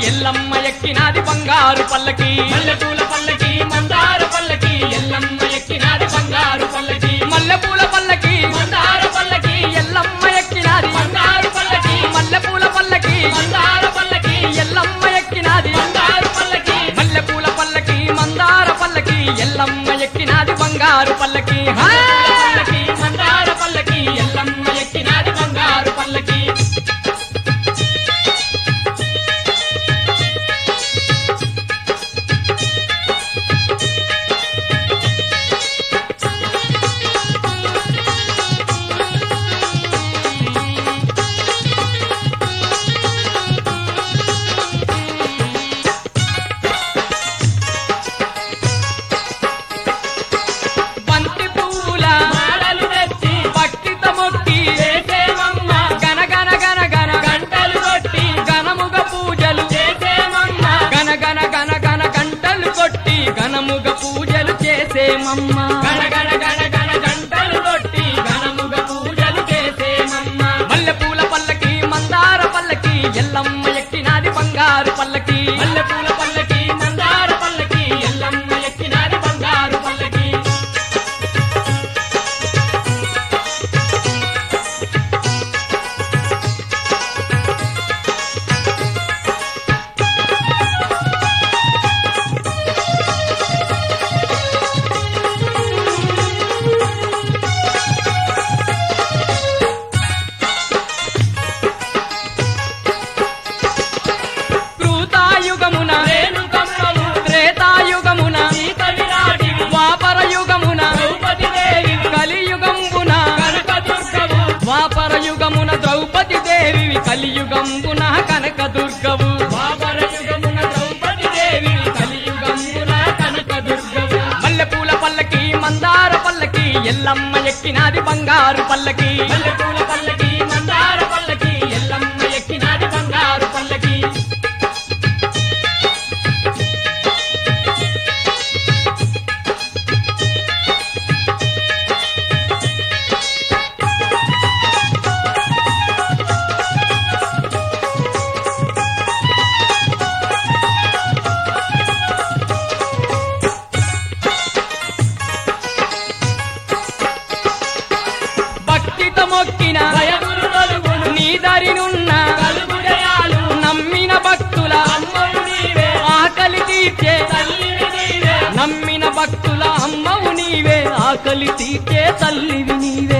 ఎల్లమ్మ ఎక్కినాది బంగారు పల్లకి మల్లెపూల పల్లకి మందార పల్లకి ఎల్లమ్మ ఎక్కినాది బంగారు పల్లకి మల్లెపూల పల్లకి మందార పల్లకి ఎల్లమ్మ ఎక్కినాది బంగారు పల్లకి మల్లెపూల పల్లకి మందార పల్లకి ఎల్లమ్మ ఎక్కినాది బంగారు పల్లకి మల్లెపూల పల్లకి మందార పల్లకి ఎల్లమ్మ ఎక్కినాది బంగారు పల్లకి పల్లకి మందార పల్లకి ఎల్లమ్మ ఎక్కినాది బంగారు పల్లకి బంతి పువ్వుల మాడలు తెచ్చి భక్తితో మొక్కి చేసేమమ్మ గనగన గనగన గంటలు కొట్టి గణముగ పూజలు చేసేమమ్మ గన గన గన గన గంటలు కొట్టి గణముగ పూజలు చేసేమమ్మ గణ గణ గణ గణ గంటలు కొట్టి ఘనముగ పూజలు చేసేమమ్మ మల్లెపూల పల్లకి మందార పల్లకి ఎల్లమ్మ ఎక్కినాది బంగారు పల్లకి మల్లెపూల పల్లకి మందార పల్లకి ఎల్లమ్మ ఎక్కినాది బంగారు పల్లకి కృతాయుగమున రేణుకమ్మవు త్రేతాయుగమున సీత విరాటివి ద్వాపర యుగమున ద్రౌపది దేవి కలియుగంబున కనకదుర్గవు ద్వాపర యుగమున ద్రౌపది దేవి కలియుగంబున కనకదుర్గవు ద్వాపర యుగమున ద్రౌపది దేవి కలియుగమున కనకదుర్గవు మల్లెపూల పల్లకి మందార పల్లకి ఎల్లమ్మ ఎక్కినాది బంగారు పల్లకి మల్లెపూల పల్లకి మందార పల్లకి ఎల్లమ్మ ఎక్కినాది బంగారు పల్లకి భక్తితో మొక్కిన భయములు నలుగును నీ దరినున్న కలుగుడయాలు నమ్మిన భక్తుల అమ్మవు నీవే ఆకలి తీర్చే తల్లివి నీవే నమ్మిన భక్తుల అమ్మవు నీవే ఆకలి తీర్చే తల్లివి నీవే